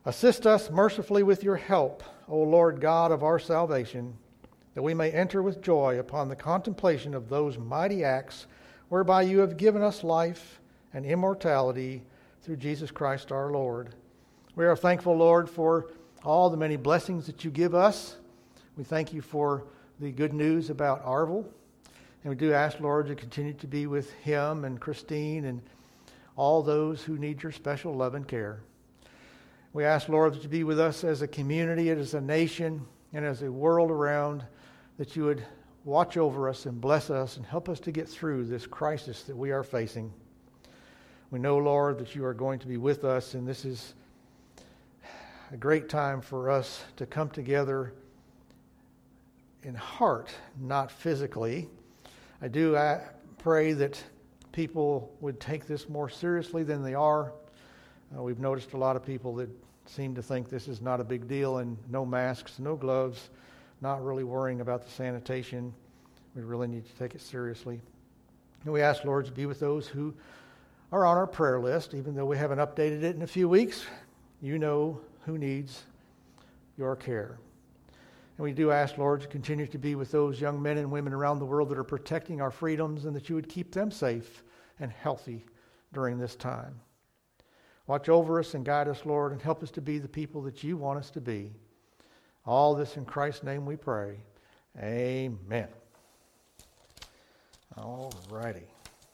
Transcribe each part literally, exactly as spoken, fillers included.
Assist us mercifully with your help, O Lord God of our salvation, that we may enter with joy upon the contemplation of those mighty acts whereby you have given us life and immortality through Jesus Christ our Lord. We are thankful, Lord, for all the many blessings that you give us. We thank you for the good news about Arvel. And we do ask, Lord, to continue to be with him and Christine and all those who need your special love and care. We ask, Lord, that you be with us as a community, as a nation, and as a world around, that you would watch over us and bless us and help us to get through this crisis that we are facing. We know, Lord, that you are going to be with us, and this is a great time for us to come together in heart, not physically. I do I pray that people would take this more seriously than they are. Uh, we've noticed a lot of people that seem to think this is not a big deal, and no masks, no gloves, not really worrying about the sanitation. We really need to take it seriously. And we ask, Lord, to be with those who are on our prayer list, even though we haven't updated it in a few weeks. You know who needs your care. And we do ask, Lord, to continue to be with those young men and women around the world that are protecting our freedoms, and that you would keep them safe and healthy during this time. Watch over us and guide us, Lord, and help us to be the people that you want us to be. All this in Christ's name we pray. Amen. All righty.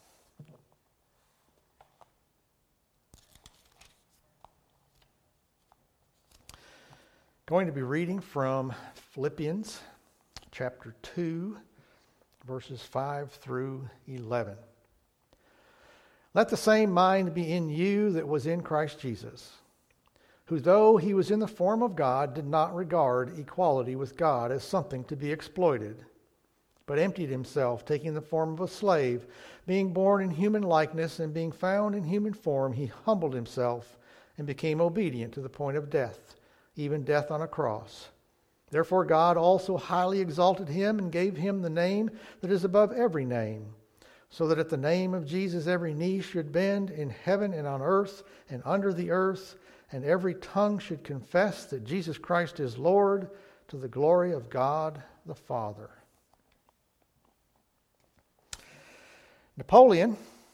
Going to be reading from Philippians chapter two, verses five through eleven. Let the same mind be in you that was in Christ Jesus, who though he was in the form of God, did not regard equality with God as something to be exploited, but emptied himself, taking the form of a slave, being born in human likeness, and being found in human form, he humbled himself and became obedient to the point of death, even death on a cross. Therefore God also highly exalted him and gave him the name that is above every name, so that at the name of Jesus every knee should bend in heaven and on earth and under the earth, and every tongue should confess that Jesus Christ is Lord, to the glory of God the Father. Napoleon,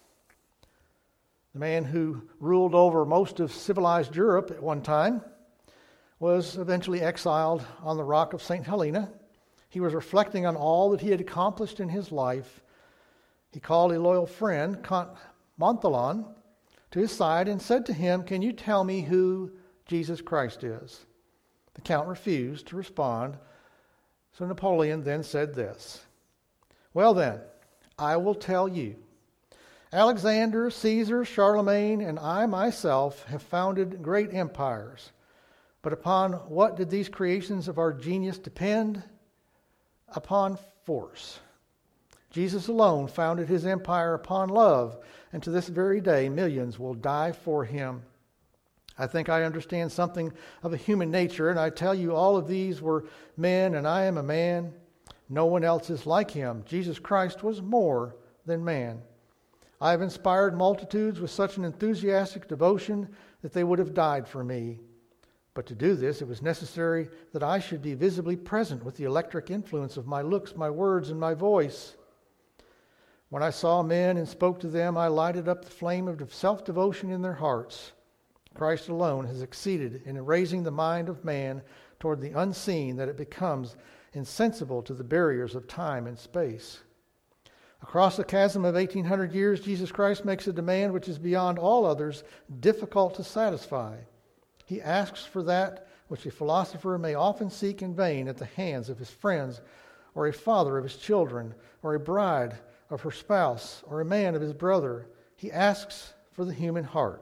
the man who ruled over most of civilized Europe at one time, was eventually exiled on the rock of Saint Helena. He was reflecting on all that he had accomplished in his life. He called a loyal friend, Count Montholon, to his side and said to him, "Can you tell me who Jesus Christ is?" The Count refused to respond, so Napoleon then said this, "Well then, I will tell you. Alexander, Caesar, Charlemagne, and I myself have founded great empires. But upon what did these creations of our genius depend? Upon force. Jesus alone founded his empire upon love, and to this very day millions will die for him. I think I understand something of a human nature, and I tell you all of these were men, and I am a man. No one else is like him. Jesus Christ was more than man. I have inspired multitudes with such an enthusiastic devotion that they would have died for me. But to do this, it was necessary that I should be visibly present with the electric influence of my looks, my words, and my voice. When I saw men and spoke to them, I lighted up the flame of self-devotion in their hearts. Christ alone has succeeded in raising the mind of man toward the unseen, that it becomes insensible to the barriers of time and space. Across the chasm of eighteen hundred years, Jesus Christ makes a demand which is beyond all others difficult to satisfy. He asks for that which a philosopher may often seek in vain at the hands of his friends, or a father of his children, or a bride of her spouse, or a man of his brother. He asks for the human heart.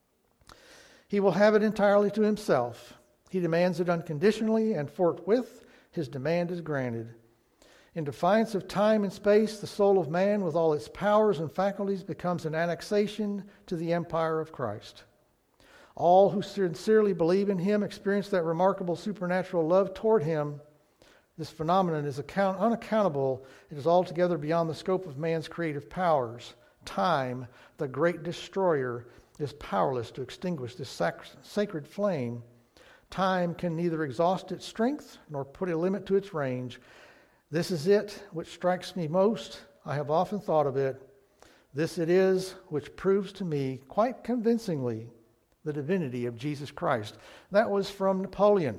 He will have it entirely to himself. He demands it unconditionally, and forthwith his demand is granted. In defiance of time and space, the soul of man with all its powers and faculties becomes an annexation to the empire of Christ. All who sincerely believe in him experience that remarkable supernatural love toward him. This phenomenon is account- unaccountable. It is altogether beyond the scope of man's creative powers. Time, the great destroyer, is powerless to extinguish this sac- sacred flame. Time can neither exhaust its strength nor put a limit to its range. This is it which strikes me most. I have often thought of it. This it is which proves to me quite convincingly the divinity of Jesus Christ. That was from Napoleon.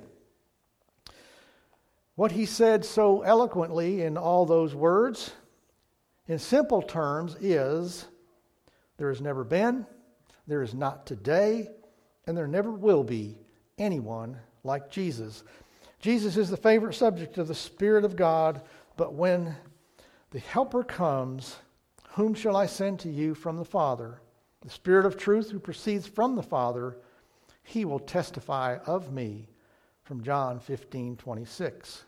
What he said so eloquently in all those words, in simple terms, is there has never been, there is not today, and there never will be anyone like Jesus. Jesus is the favorite subject of the Spirit of God, but when the Helper comes, whom shall I send to you from the Father? The Spirit of truth who proceeds from the Father, he will testify of me. From John fifteen twenty-six.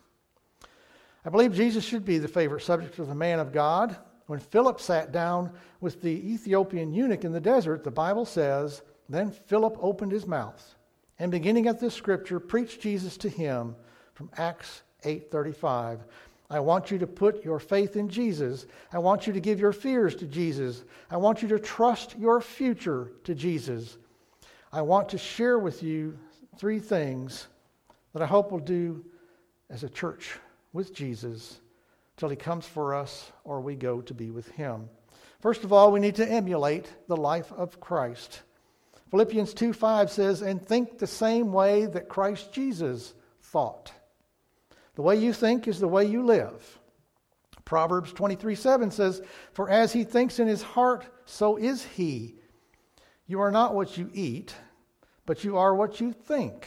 I believe Jesus should be the favorite subject of the man of God. When Philip sat down with the Ethiopian eunuch in the desert, the Bible says, then Philip opened his mouth, and beginning at this scripture, preached Jesus to him from Acts eight thirty-five. I want you to put your faith in Jesus. I want you to give your fears to Jesus. I want you to trust your future to Jesus. I want to share with you three things that I hope we'll do as a church with Jesus till he comes for us or we go to be with him. First of all, we need to emulate the life of Christ. Philippians two five says, and think the same way that Christ Jesus thought. The way you think is the way you live. Proverbs twenty-three seven says, for as he thinks in his heart, so is he. You are not what you eat, but you are what you think.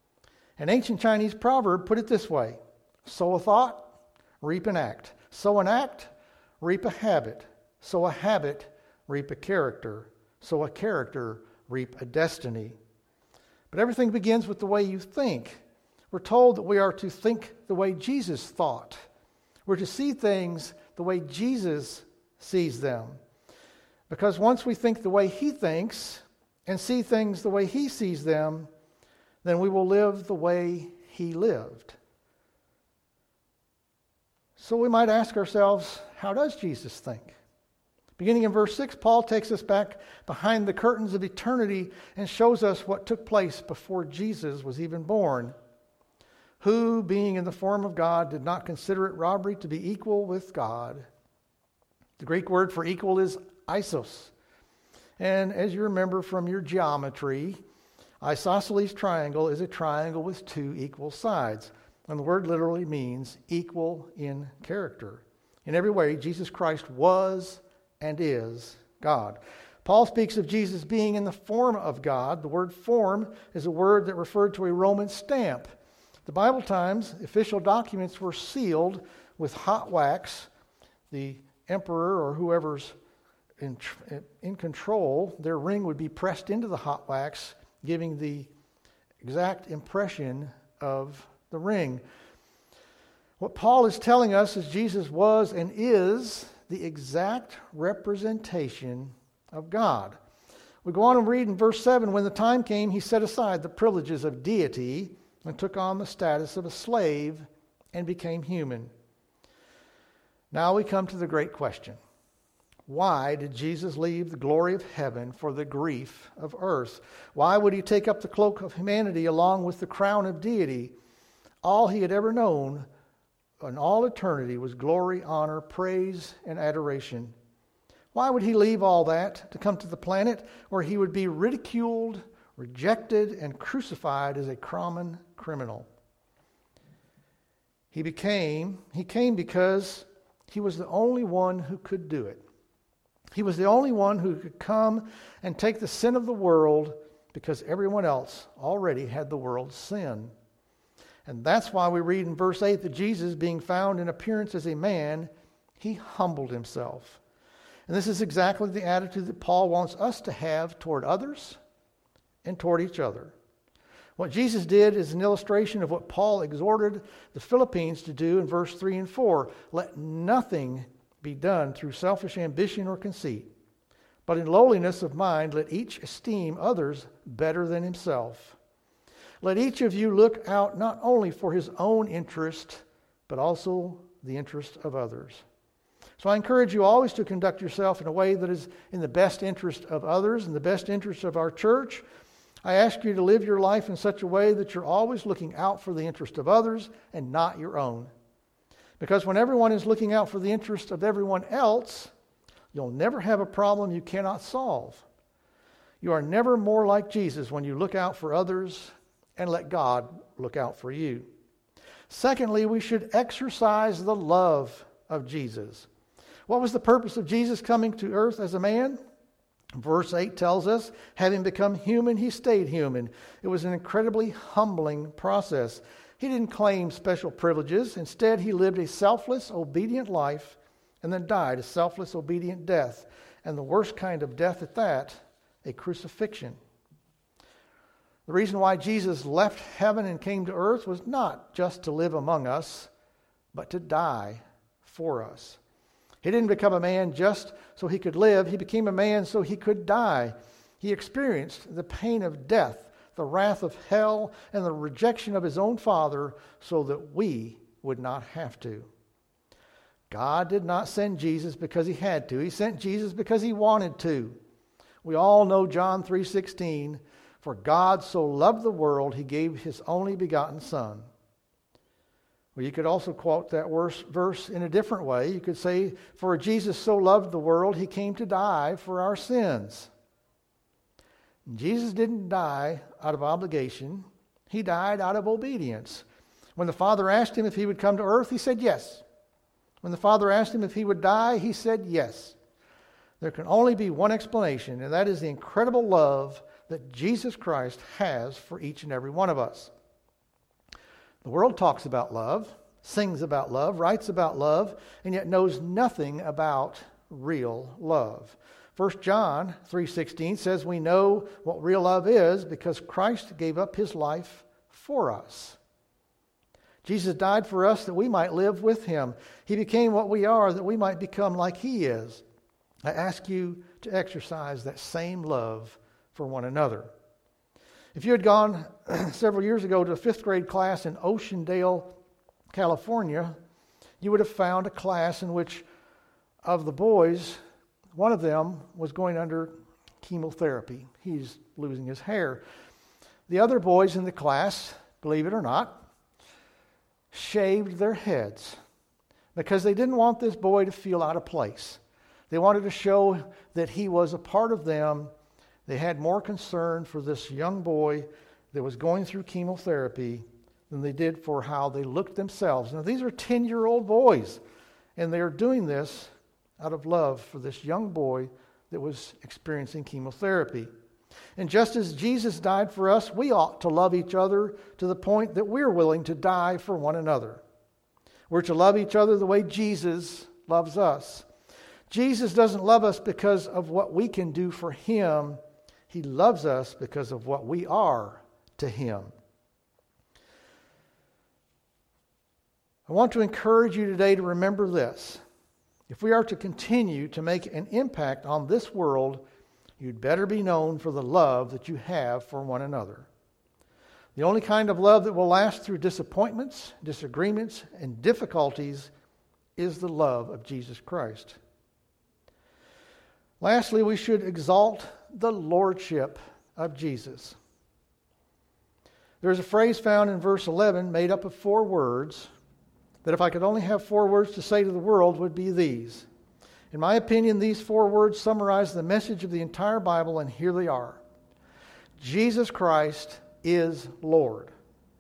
An ancient Chinese proverb put it this way, sow a thought, reap an act. Sow an act, reap a habit. Sow a habit, reap a character. Sow a character, reap a destiny. But everything begins with the way you think. We're told that we are to think the way Jesus thought. We're to see things the way Jesus sees them. Because once we think the way he thinks and see things the way he sees them, then we will live the way he lived. So we might ask ourselves, how does Jesus think? Beginning in verse six, Paul takes us back behind the curtains of eternity and shows us what took place before Jesus was even born. Who, being in the form of God, did not consider it robbery to be equal with God. The Greek word for equal is isos. And as you remember from your geometry, isosceles triangle is a triangle with two equal sides. And the word literally means equal in character. In every way, Jesus Christ was and is God. Paul speaks of Jesus being in the form of God. The word form is a word that referred to a Roman stamp. The Bible times, official documents were sealed with hot wax. The emperor or whoever's in, in control, their ring would be pressed into the hot wax, giving the exact impression of the ring. What Paul is telling us is Jesus was and is the exact representation of God. We go on and read in verse seven, when the time came, he set aside the privileges of deity and took on the status of a slave and became human. Now we come to the great question. Why did Jesus leave the glory of heaven for the grief of earth? Why would he take up the cloak of humanity along with the crown of deity? All he had ever known in all eternity was glory, honor, praise, and adoration. Why would he leave all that to come to the planet where he would be ridiculed, rejected, and crucified as a common criminal? He became, he came because he was the only one who could do it. He was the only one who could come and take the sin of the world because everyone else already had the world's sin. And that's why we read in verse eight that Jesus, being found in appearance as a man, he humbled himself. And this is exactly the attitude that Paul wants us to have toward others and toward each other. What Jesus did is an illustration of what Paul exhorted the Philippians to do in verse three and four. Let nothing be done through selfish ambition or conceit, but in lowliness of mind let each esteem others better than himself. Let each of you look out not only for his own interest, but also the interest of others. So I encourage you always to conduct yourself in a way that is in the best interest of others, in the best interest of our church. I ask you to live your life in such a way that you're always looking out for the interest of others and not your own. Because when everyone is looking out for the interest of everyone else, you'll never have a problem you cannot solve. You are never more like Jesus when you look out for others and let God look out for you. Secondly, we should exercise the love of Jesus. What was the purpose of Jesus coming to earth as a man? Verse eight tells us, having become human, he stayed human. It was an incredibly humbling process. He didn't claim special privileges. Instead, he lived a selfless, obedient life and then died a selfless, obedient death. And the worst kind of death at that, a crucifixion. The reason why Jesus left heaven and came to earth was not just to live among us, but to die for us. He didn't become a man just so he could live. He became a man so he could die. He experienced the pain of death, the wrath of hell, and the rejection of his own Father so that we would not have to. God did not send Jesus because he had to. He sent Jesus because he wanted to. We all know John three sixteen, for God so loved the world, he gave his only begotten Son. Well, you could also quote that verse in a different way. You could say, for Jesus so loved the world, he came to die for our sins. And Jesus didn't die out of obligation. He died out of obedience. When the Father asked him if he would come to earth, he said yes. When the Father asked him if he would die, he said yes. There can only be one explanation, and that is the incredible love that Jesus Christ has for each and every one of us. The world talks about love, sings about love, writes about love, and yet knows nothing about real love. First John three sixteen says we know what real love is because Christ gave up his life for us. Jesus died for us that we might live with him. He became what we are that we might become like he is. I ask you to exercise that same love for one another. If you had gone several years ago to a fifth grade class in Oceandale, California, you would have found a class in which of the boys, one of them was going under chemotherapy. He's losing his hair. The other boys in the class, believe it or not, shaved their heads because they didn't want this boy to feel out of place. They wanted to show that he was a part of them. They had more concern for this young boy that was going through chemotherapy than they did for how they looked themselves. Now, these are ten-year-old boys, and they are doing this out of love for this young boy that was experiencing chemotherapy. And just as Jesus died for us, we ought to love each other to the point that we're willing to die for one another. We're to love each other the way Jesus loves us. Jesus doesn't love us because of what we can do for him. He loves us because of what we are to him. I want to encourage you today to remember this. If we are to continue to make an impact on this world, you'd better be known for the love that you have for one another. The only kind of love that will last through disappointments, disagreements, and difficulties is the love of Jesus Christ. Lastly, we should exalt the lordship of Jesus. There's a phrase found in verse eleven made up of four words that if I could only have four words to say to the world would be these. In my opinion, these four words summarize the message of the entire Bible, and here they are. Jesus Christ is Lord.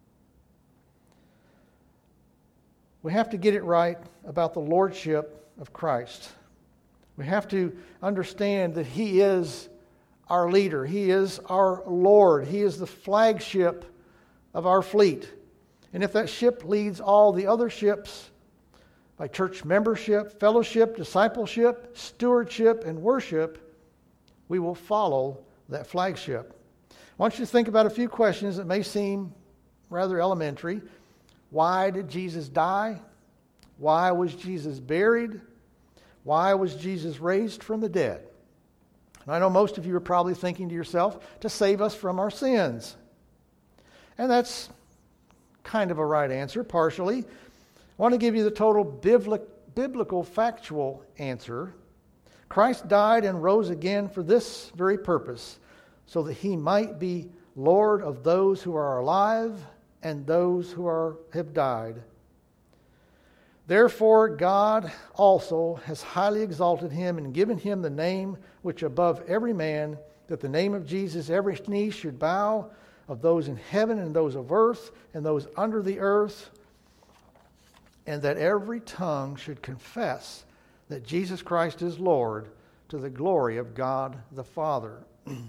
We have to get it right about the lordship of Christ. We have to understand that he is our leader. He is our Lord. He is the flagship of our fleet. And if that ship leads all the other ships by church membership, fellowship, discipleship, stewardship, and worship, we will follow that flagship. I want you to think about a few questions that may seem rather elementary. Why did Jesus die? Why was Jesus buried? Why was Jesus raised from the dead? And I know most of you are probably thinking to yourself, to save us from our sins. And that's kind of a right answer, partially. I want to give you the total biblical, factual answer. Christ died and rose again for this very purpose, so that he might be Lord of those who are alive and those who are have died. Therefore God also has highly exalted him and given him the name which above every man, that the name of Jesus every knee should bow, of those in heaven and those of earth and those under the earth, and that every tongue should confess that Jesus Christ is Lord, to the glory of God the Father.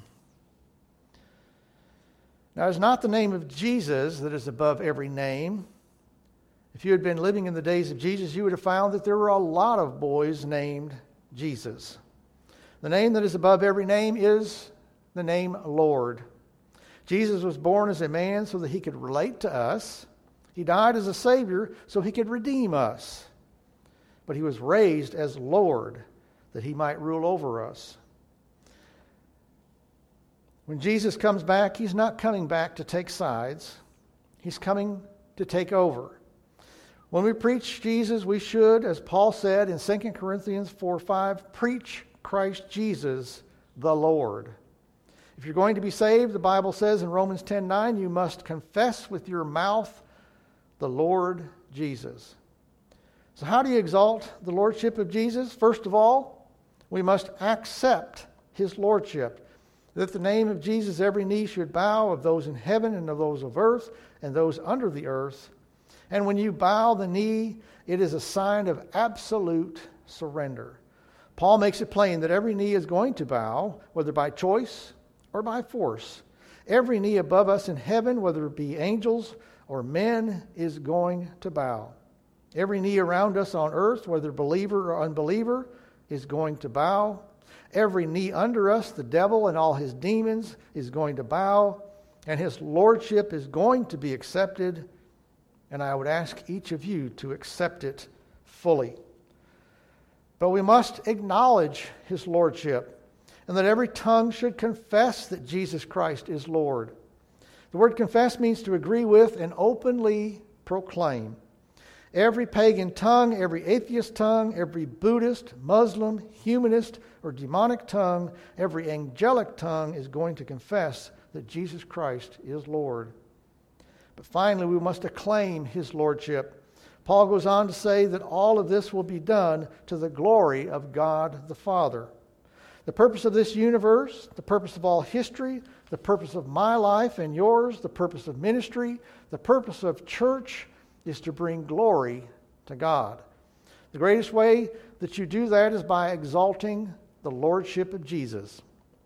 Now, it's not the name of Jesus that is above every name. If you had been living in the days of Jesus, you would have found that there were a lot of boys named Jesus. The name that is above every name is the name Lord. Jesus was born as a man so that he could relate to us. He died as a Savior so he could redeem us. But he was raised as Lord that he might rule over us. When Jesus comes back, he's not coming back to take sides. He's coming to take over. When we preach Jesus, we should, as Paul said in Second Corinthians four five, preach Christ Jesus the Lord. If you're going to be saved, the Bible says in Romans ten nine, you must confess with your mouth the Lord Jesus. So how do you exalt the lordship of Jesus? First of all, we must accept his lordship. That the name of Jesus every knee should bow, of those in heaven and of those of earth and those under the earth. And when you bow the knee, it is a sign of absolute surrender. Paul makes it plain that every knee is going to bow, whether by choice or by force. Every knee above us in heaven, whether it be angels or men, is going to bow. Every knee around us on earth, whether believer or unbeliever, is going to bow. Every knee under us, the devil and all his demons, is going to bow, and his lordship is going to be accepted, and I would ask each of you to accept it fully. But we must acknowledge his lordship, and that every tongue should confess that Jesus Christ is Lord. The word confess means to agree with and openly proclaim. Every pagan tongue, every atheist tongue, every Buddhist, Muslim, humanist, or demonic tongue, every angelic tongue is going to confess that Jesus Christ is Lord. But finally, we must acclaim his lordship. Paul goes on to say that all of this will be done to the glory of God the Father. The purpose of this universe, the purpose of all history, the purpose of my life and yours, the purpose of ministry, the purpose of church, is to bring glory to God. The greatest way that you do that is by exalting the lordship of Jesus.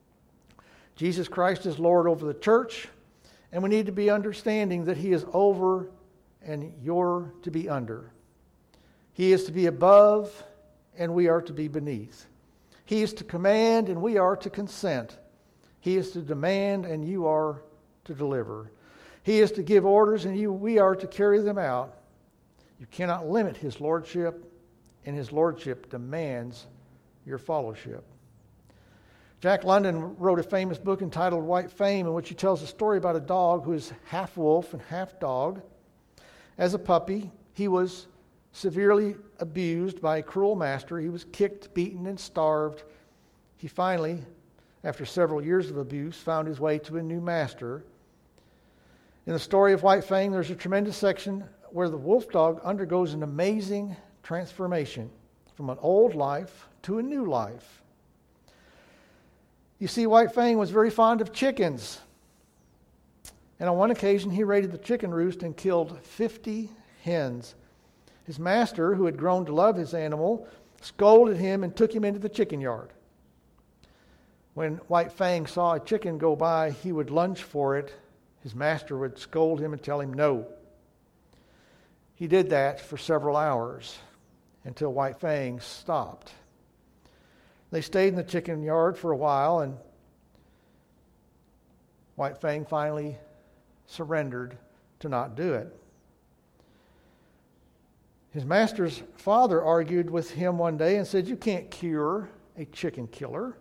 Jesus Christ is Lord over the church, and we need to be understanding that he is over and you're to be under. He is to be above and we are to be beneath. He is to command and we are to consent. He is to demand and you are to deliver. He is to give orders and you, we are to carry them out. You cannot limit his lordship, and his lordship demands your fellowship. Jack London wrote a famous book entitled White Fame, in which he tells a story about a dog who is half wolf and half dog. As a puppy, he was severely abused by a cruel master. He was kicked, beaten, and starved. He finally, after several years of abuse, found his way to a new master. In the story of White Fang, there's a tremendous section where the wolf dog undergoes an amazing transformation from an old life to a new life. You see, White Fang was very fond of chickens. And on one occasion, he raided the chicken roost and killed fifty hens. His master, who had grown to love his animal, scolded him and took him into the chicken yard. When White Fang saw a chicken go by, he would lunge for it. His master would scold him and tell him no. He did that for several hours until White Fang stopped. They stayed in the chicken yard for a while, and White Fang finally surrendered to not do it. His master's father argued with him one day and said, "You can't cure a chicken killer."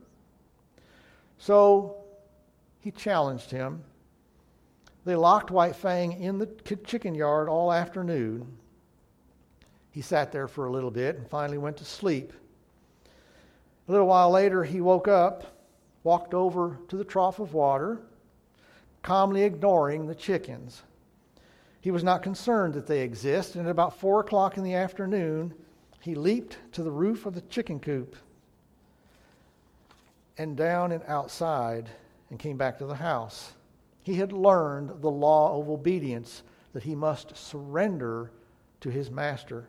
So he challenged him. They locked White Fang in the chicken yard all afternoon. He sat there for a little bit and finally went to sleep. A little while later, he woke up, walked over to the trough of water, calmly ignoring the chickens. He was not concerned that they exist, and at about four o'clock in the afternoon, he leaped to the roof of the chicken coop and down and outside and came back to the house. He had learned the law of obedience, that he must surrender to his master.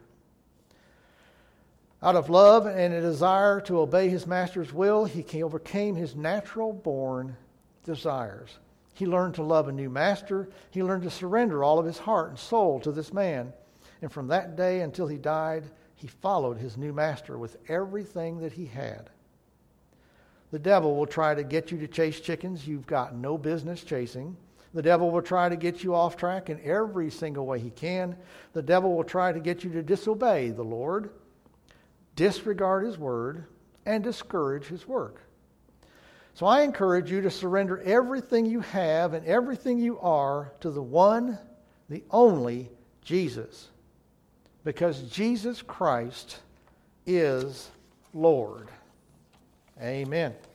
Out of love and a desire to obey his master's will, he overcame his natural-born desires. He learned to love a new master. He learned to surrender all of his heart and soul to this man. And from that day until he died, he followed his new master with everything that he had. The devil will try to get you to chase chickens you've got no business chasing. The devil will try to get you off track in every single way he can. The devil will try to get you to disobey the Lord, disregard his word, and discourage his work. So I encourage you to surrender everything you have and everything you are to the one, the only Jesus. Because Jesus Christ is Lord. Amen.